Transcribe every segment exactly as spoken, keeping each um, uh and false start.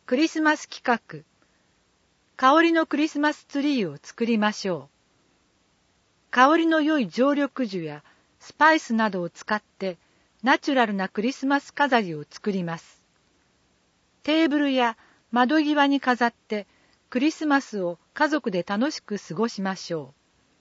クリスマス企画、香りのクリスマスツリーを作りましょう。香りの良い常緑樹やスパイスなどを使ってナチュラルなクリスマス飾りを作ります。テーブルや窓際に飾ってクリスマスを家族で楽しく過ごしましょう。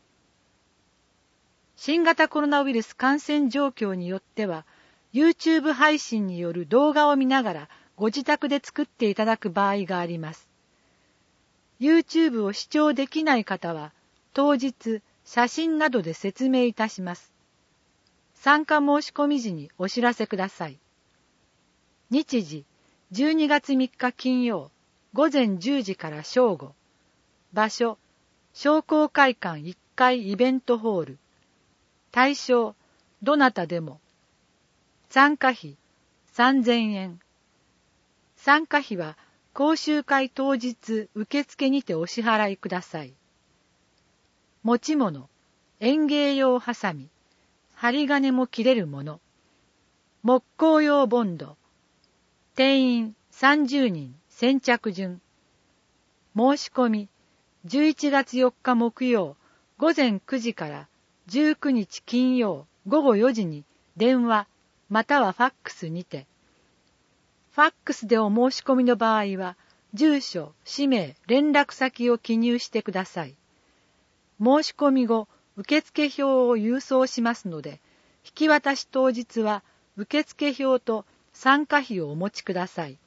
新型コロナウイルス感染状況によっては、YouTube 配信による動画を見ながらご自宅で作っていただく場合があります。YouTube を視聴できない方は、当日写真などで説明いたします。参加申し込み時にお知らせください。日時、じゅうにがつみっか金曜、午前じゅうじから正午。場所、商工会館いっかいイベントホール。対象、どなたでも。参加費、さんぜんえん。参加費は、講習会当日受付にてお支払いください。持ち物、園芸用ハサミ、針金も切れるもの、木工用ボンド、定員さんじゅうにん先着順。申し込み、じゅういちがつよっか木曜午前くじからじゅうくにち金曜午後よじに電話またはファックスにて。ファックスでお申し込みの場合は、住所、氏名、連絡先を記入してください。申し込み後、受付票を郵送しますので、引き渡し当日は受付票と参加費をお持ちください。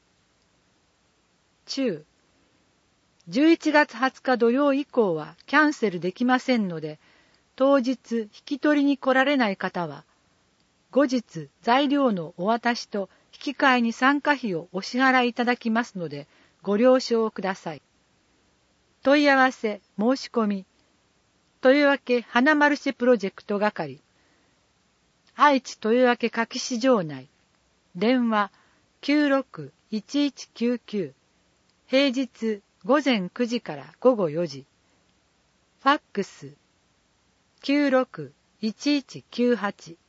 中、じゅういちがつはつか土曜以降はキャンセルできませんので、当日引き取りに来られない方は、後日材料のお渡しと引き換えに参加費をお支払いいただきますので、ご了承ください。問い合わせ、申し込み、豊明花マルシェプロジェクト係、愛知豊明柿市場内、電話 きゅうろくいちいちきゅうきゅう、平日午前くじから午後よじ、ファックス きゅうろくいちいちきゅうはち